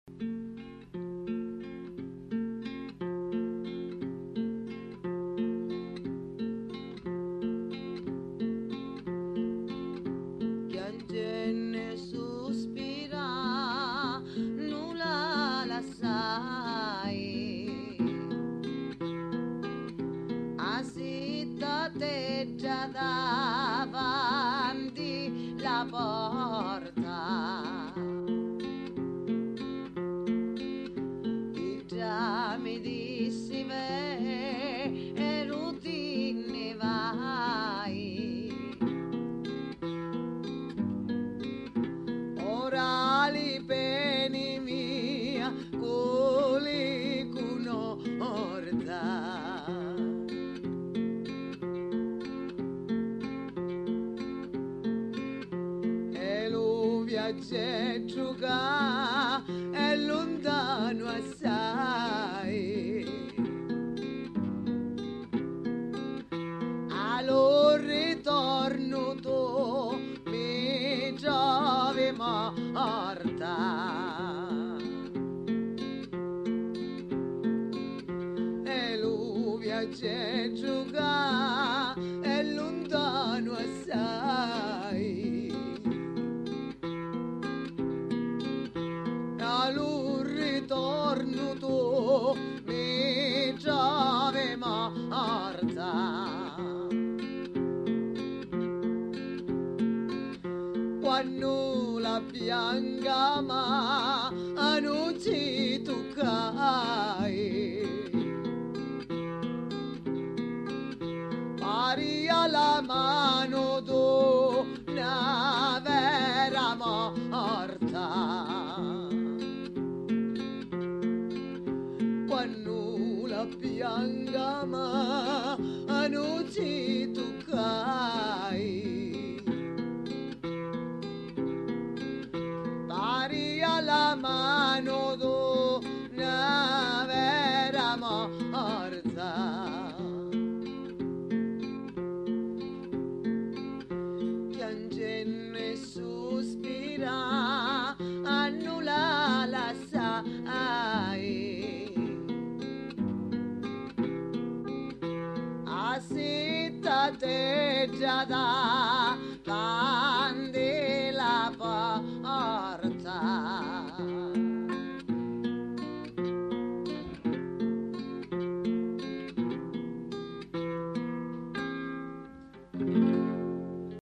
Piangenne sospira, nulla la sai, assittate già davanti la porta, e già mi dissi e routine vai. Orali peni mia, coli cunorda. E lo viaggeggio che è lontano assai. Allo ritorno tu mi trovi morta, e lo viaggeggio che è lontano assai. Allo ritorno tu mi trovi morta. Quando la bianca mano ci toccai, pari alla mano d'una vera morta. Quando la bianca mano ci toccai, la mano d'una vera morta. Piangenne e sospirava.